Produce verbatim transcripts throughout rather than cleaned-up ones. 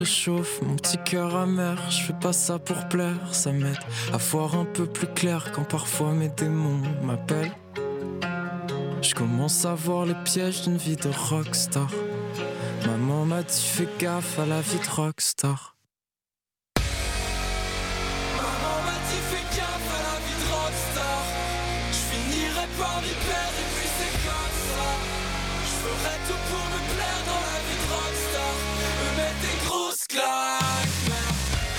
Chauffe mon petit cœur amer, je fais pas ça pour plaire, ça m'aide à voir un peu plus clair quand parfois mes démons m'appellent. Je commence à voir les pièges d'une vie de rockstar. Maman m'a dit fais gaffe à la vie de rockstar. Maman m'a dit fais gaffe à la vie de rockstar. Je finirai par m'y perdre et puis c'est comme ça. Je ferai tout pour me plaire dans la vie de rockstar. Me mettre des grosses claques, merde.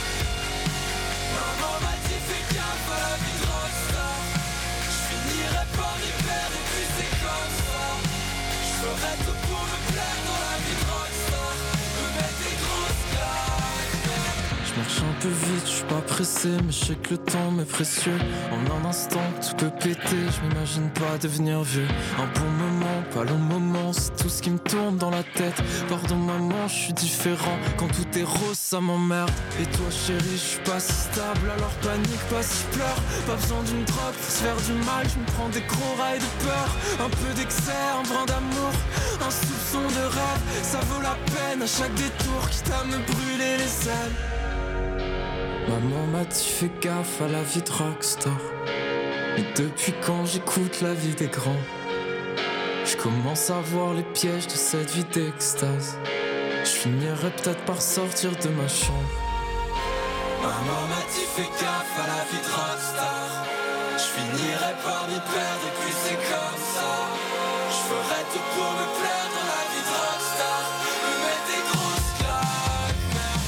Maman m'a dit fais gaffe à la vie de rockstar. Je finirai par m'y perdre et puis c'est comme ça. Je ferai tout pour me plaire dans la vie de rockstar. Me mettre des grosses claques, merde. Je marche un peu vite, je suis pas pressé, mais je sais que le temps m'est précieux. En un instant, tout peut péter, je m'imagine pas devenir vieux. Un bon moment, pas long moment, c'est tout ce qui me tourne dans la tête. Pardon maman, je suis différent, quand tout est rose ça m'emmerde. Et toi chérie, je suis pas si stable, alors panique pas si je pleure. Pas besoin d'une drogue pour se faire du mal, je me prends des gros rails de peur. Un peu d'excès, un brin d'amour, un soupçon de rêve. Ça vaut la peine à chaque détour, quitte à me brûler les ailes. Maman m'a dit fais gaffe à la vie de rockstar. Et depuis quand j'écoute la vie des grands, je commence à voir les pièges de cette vie d'extase. Je finirai peut-être par sortir de ma chambre. Maman m'a dit fais gaffe à la vie de rockstar. Je finirai par m'y perdre et puis c'est comme ça. Je ferai tout pour me plaire dans la vie de rockstar. Me mettre des grosses claques, merde.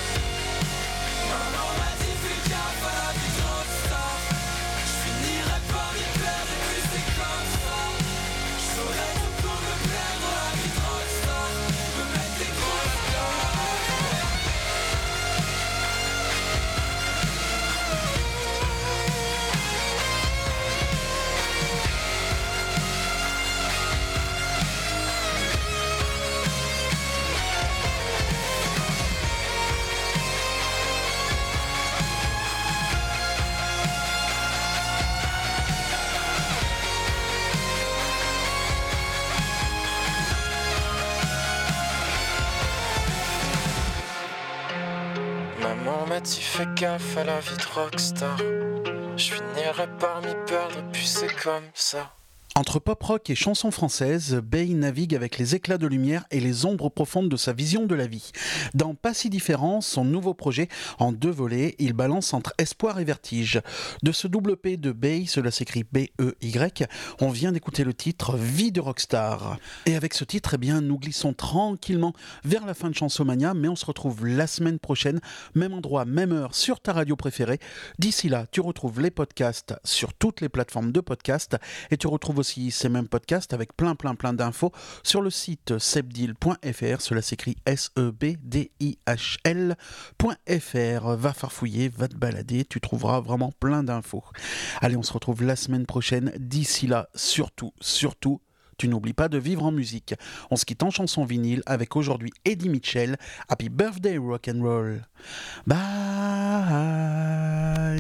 Maman m'a dit fais gaffe à la vie de rockstar. Je finirai par m'y perdre et puis c'est comme ça. Je ferai tout pour me plaire dans la vie de rockstar. Me mettre des grosses claques, merde. Maman m'a dit fais gaffe à la vie de rockstar. Je finirai par m'y perdre et puis c'est comme ça. Entre pop-rock et chansons françaises, Bey navigue avec les éclats de lumière et les ombres profondes de sa vision de la vie. Dans Pas si différent, son nouveau projet, en deux volets, il balance entre espoir et vertige. De ce double P de Bey, cela s'écrit B E Y, on vient d'écouter le titre Vie de rockstar. Et avec ce titre, eh bien, nous glissons tranquillement vers la fin de Chansomania, mais on se retrouve la semaine prochaine, même endroit, même heure, sur ta radio préférée. D'ici là, tu retrouves les podcasts sur toutes les plateformes de podcasts et tu retrouves aussi ces mêmes podcasts avec plein plein plein d'infos sur le site sebdil point f r, cela s'écrit S E B D I H L point F R. Va farfouiller, va te balader, tu trouveras vraiment plein d'infos. Allez, on se retrouve la semaine prochaine. D'ici là, surtout, surtout, tu n'oublies pas de vivre en musique. On se quitte en chanson vinyle avec aujourd'hui Eddie Mitchell. Happy birthday rock'n'roll. Bye.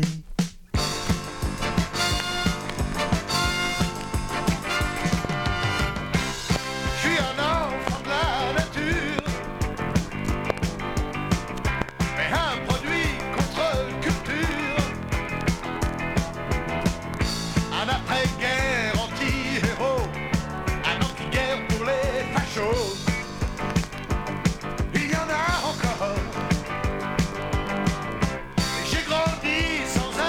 Il y en a encore. J'ai grandi sans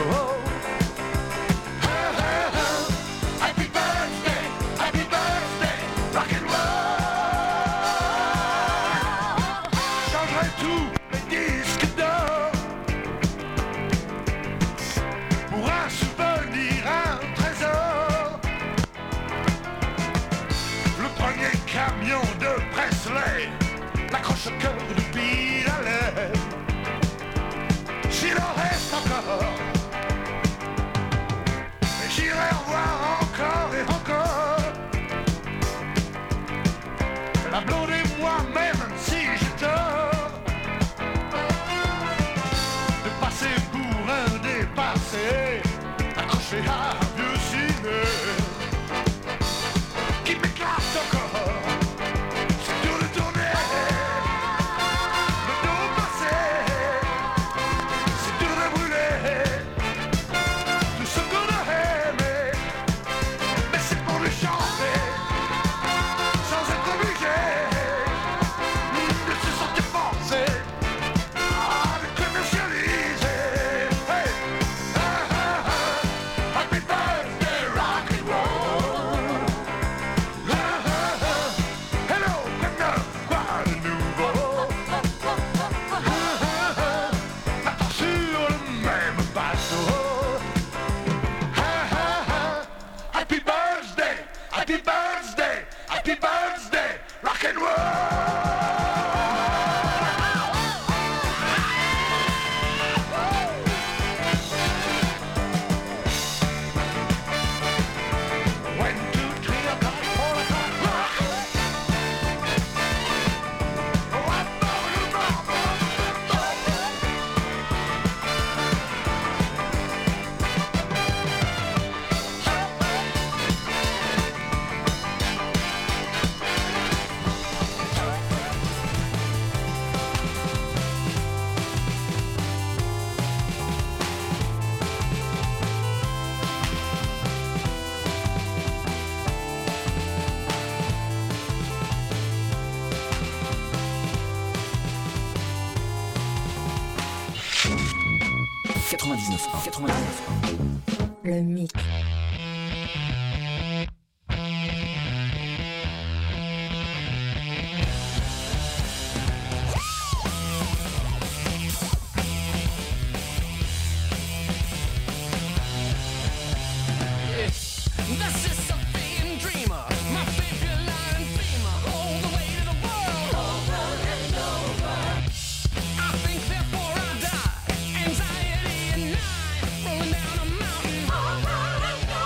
bateau. Happy birthday, happy birthday, rock and roll. Changerai tous les disques d'or pour un souvenir, un trésor. Le premier camion de Presley l'accroche au cœur du Bill Haley. S'il en reste encore, j'irai revoir encore et encore la blonde et moi, même si j'ai tort de passer pour un dépassé, accroché à un vieux ciné qui m'éclate encore. C'est dur de tourner le dos passé, c'est dur de brûler tout ce qu'on a aimé, mais c'est pour le chanter sans être obligé de se sentir forcé à le commercialiser. Hey, ah, ah, ah. Happy birthday, rock and roll. Ah, ah, ah. Hello, maintenant, quoi de nouveau? Ah, ah, ah. Maintenant sur le même bateau. Ah, ah, ah. Happy birthday, happy birthday, happy birthday, rock and roll. One, two, three o'clock, four o'clock, rock. Oh, I know you know. quatre-vingt-dix-neuf un, quatre-vingt-dix-neuf un. Le mix. This is something dreamer, my favorite line dreamer, all the way to the world, over and over. I think therefore I die, anxiety and night, rolling down a mountain, over and over.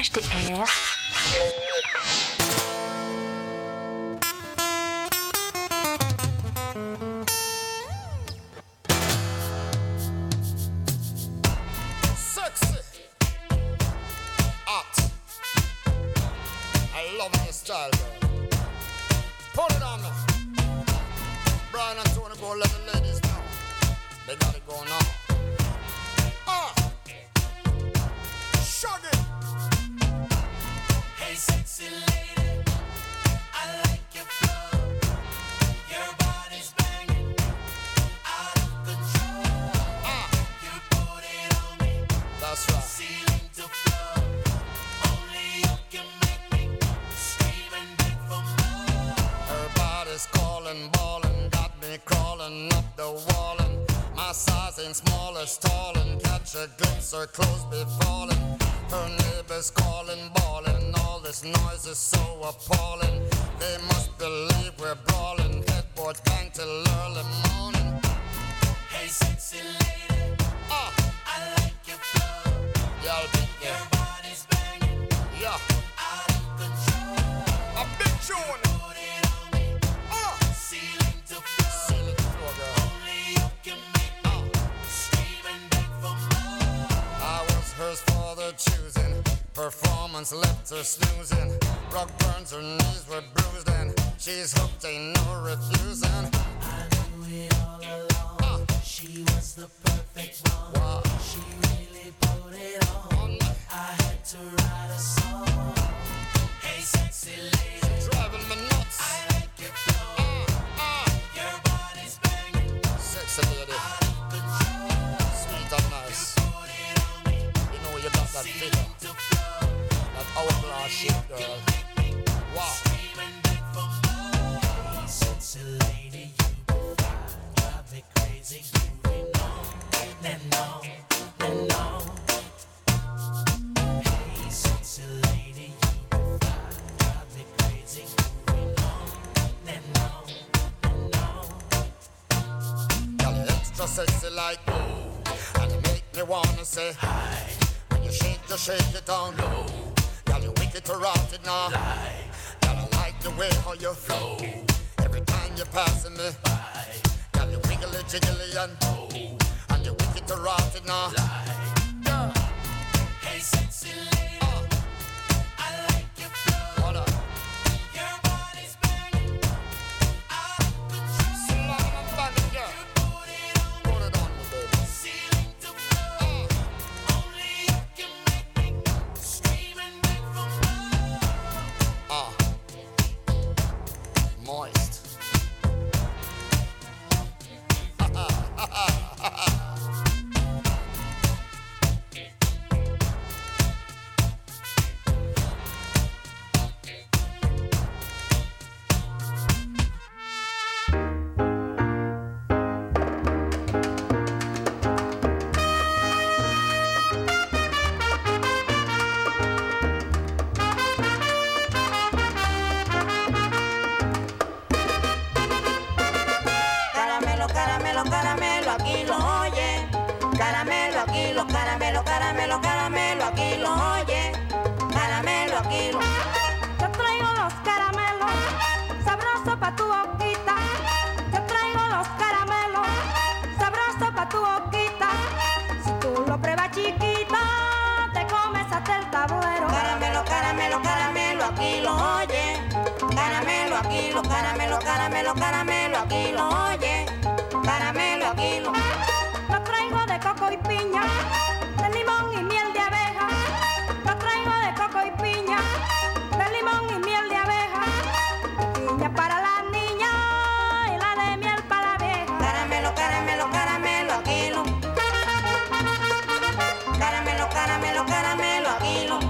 H T R. Sexy, hot. I love your style, girl. Put it on me. Brian and Tony, go let the ladies know. They got it going on. Ah, shug it. Hey sexy lady, I like your flow. Your body's banging, out of control. Ah, You put it on me, that's right. ceiling to floor. Only you can make me scream and beg for more. Everybody's calling, ballin', got me crawling up the wall, and my size ain't small as tall, and catch a glimpse, her clothes be falling. Her neighbors calling, bawling, all this noise is so appalling. They must believe we're brawling, headboards bang till early morning. Hey sexy lady, Ah, I like your flow. y'all be Your there. body's banging, Yeah, out of control. a big tune. Put it on me, Ah, ceiling to floor. seal it floor, girl. Only you can make me scream and beg for more. I was hers for the choosing. Performance left her snoozing. Rug burns, her knees were bruised, and she's hooked, ain't no refusing. I knew it all along. Ah, She was the perfect one. wow. She really put it on. On me, I had to write a song. Hey, sexy lady, driving me nuts. I like your flow. Ah, ah, Your body's banging, sexy lady, out of control. sweet and nice. Put it on me, You know you got that figure, to flow. that hourglass shape, girl. Wow. Scream and beg for more. Hey, sexy lady, you be fine. Drive me crazy, grooving on and on and on. Hey, sexy lady, you be fine. Drive me crazy, grooving on and on and on. Girl, you extra sexy like ooh, and you make me wanna say hi. When you shake, you shake it down low. Girl, you wicked to rot it now. Girl, I like the way how you flow. Every time you're passing me by. Girl, you wiggly jiggly and oh, and you wicked to rot it now. Girl, Hey, sexy lady, uh, I like your flow. hold on. Your body's banging, out of control. Slam and bang it, girl. Put it on me, Put it on me, baby. ceiling to floor. Uh, Only you can make me scream and beg for more. ah, moist. Caramelo, caramelo, caramelo, aquí lo oye. Caramelo, aquí lo, caramelo, caramelo, caramelo, aquí lo oye. Caramelo, aquí lo. Yo traigo los caramelos, sabroso pa' tu boquita. Yo traigo los caramelos, sabroso pa' tu boquita. Si tú lo pruebas chiquita, te comes hasta el tablero. Caramelo, caramelo, caramelo, aquí lo oye. Caramelo, aquí lo, caramelo, caramelo, caramelo, aquí lo oye. Caramelo, aquí lo. Lo traigo de coco y piña, de limón y miel de abeja. Lo traigo de coco y piña, de limón y miel de abeja. Piña para la niña y la de miel para la vieja. Caramelo, caramelo, caramelo, aquí lo. Caramelo, caramelo, caramelo, aquí lo.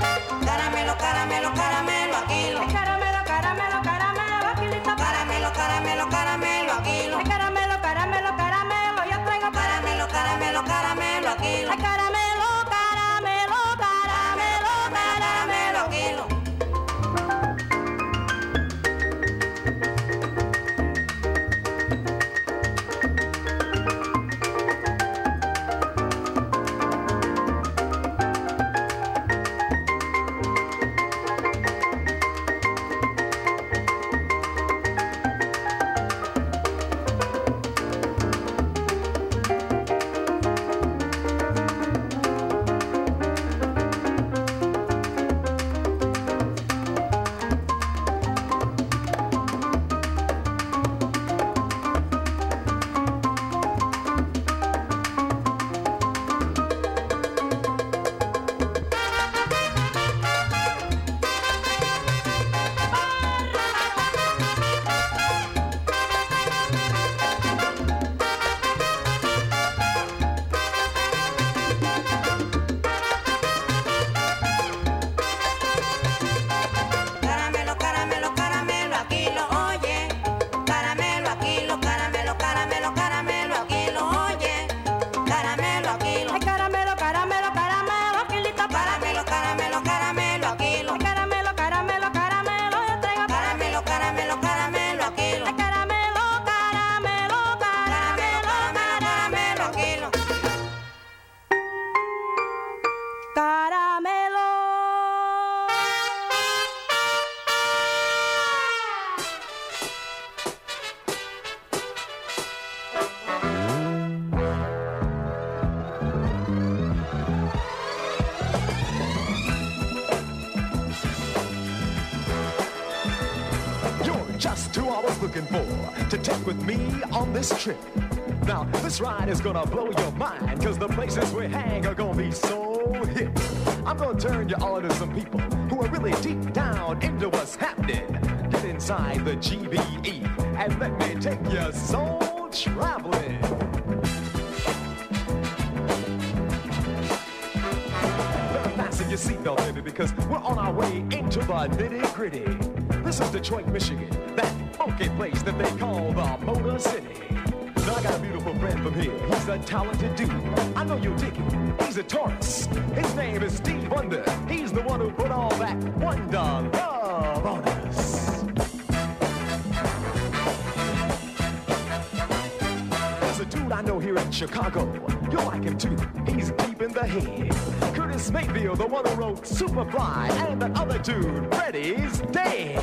Caramelo, caramelo, caramelo, aquí lo. Caramelo, caramelo, caramelo, aquí listo para Caramelo, caramelo. looking for to take with me on this trip. Now, this ride is gonna blow your mind, cause the places we hang are gonna be so hip. I'm gonna turn you on to some people who are really deep down into what's happening. Get inside the G B E and let me take your soul traveling. Better fasten your seatbelt, baby, because we're on our way into the nitty-gritty. This is Detroit, Michigan, that funky place that they call the Motor City. Now I got a beautiful friend from here. He's a talented dude. I know you'll dig him. He's a Taurus. His name is Steve Wonder. He's the one who put all that wonder love on us. There's a dude I know here in Chicago. You'll like him too. He's deep in the head. Curtis Mayfield, the one who wrote Superfly, and that other dude, Freddie's dead.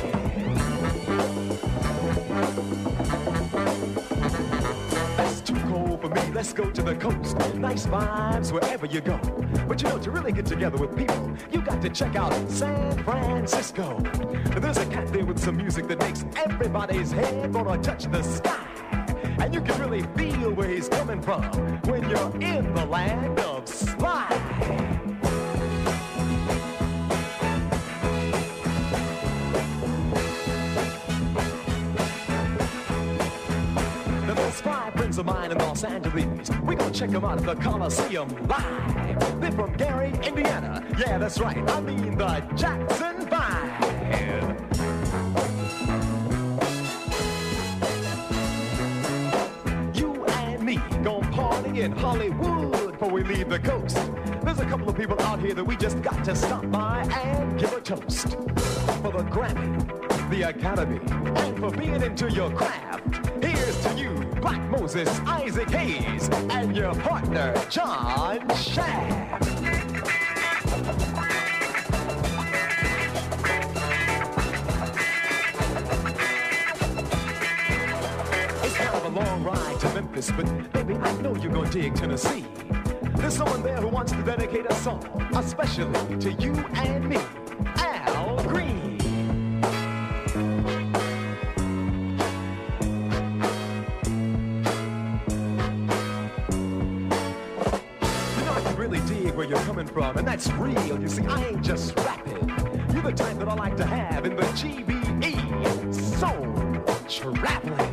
For me, let's go to the coast. Nice vibes wherever you go. But you know, to really get together with people, you got to check out San Francisco. There's a cat there with some music that makes everybody's head wanna touch the sky. And you can really feel where he's coming from when you're in the land of slide. Friends of mine in Los Angeles, we gonna check them out at the Coliseum live. They're from Gary, Indiana. Yeah, that's right. I mean the Jackson Five. You and me gonna party in Hollywood before we leave the coast. There's a couple of people out here that we just got to stop by and give a toast. For the Grammy, the Academy, and for being into your craft. Here's to you, Black Moses, Isaac Hayes, and your partner, John Shaft. It's kind of a long ride to Memphis, but baby, I know you're gonna dig Tennessee. There's someone there who wants to dedicate a song, especially to you and me, Al Green. Where you're coming from, and that's real. You see, I ain't just rapping. You're the type that I like to have in the G B E. Soul traveling.